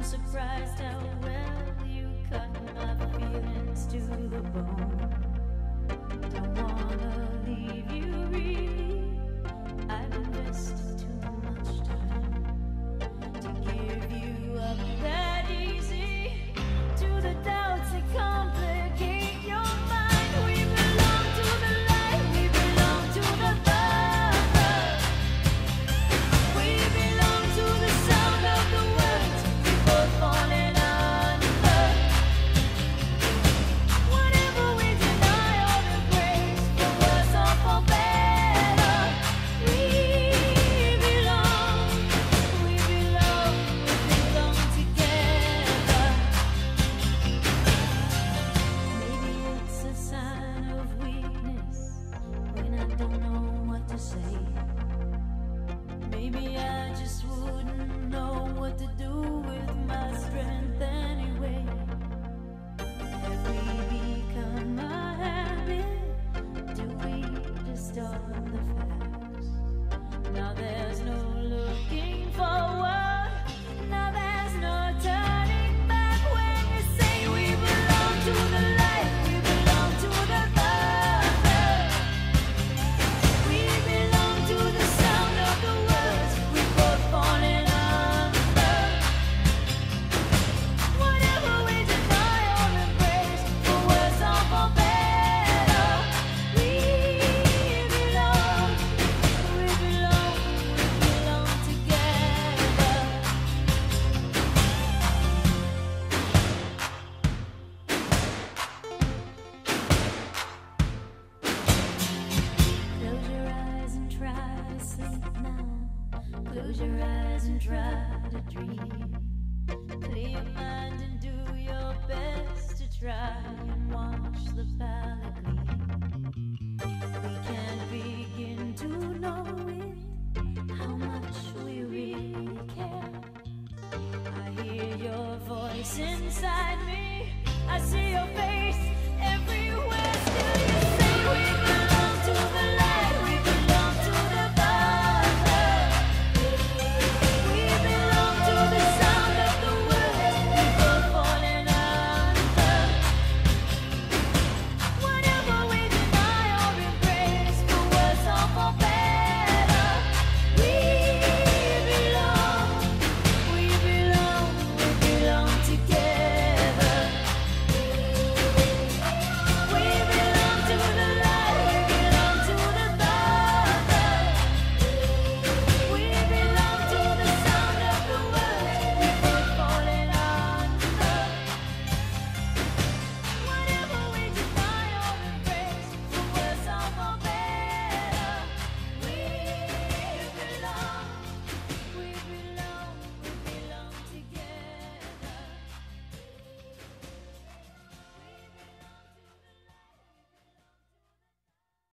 surprised how well you cut my feelings to the bone. Don't wanna leave you, really. I've invested too much time to give you up that easy to the doubts that complicate your mind. We belong to the light, we belong to the thunder. We belong to the sound of the words we both falling under. Whatever we deny or embrace, for worse or for better, we belong together. Maybe it's a sign of weakness when I don't know what to say. Maybe I just wouldn't know what to do with my strength anyway. Have we become a habit? Do we distort the facts? Now there's no looking forward. Now there's no turning back when you say we belong to the light, we belong to the thunder. We belong to the sound of the words we both falling under. Whatever we deny or embrace, for worse or for better, we belong together. Close your eyes and try to sleep now. Close your eyes and try to dream. Clear your mind and do your best to try and watch the palette gleam. We can't begin to know it, how much we really care. I hear your voice inside me, I see your face.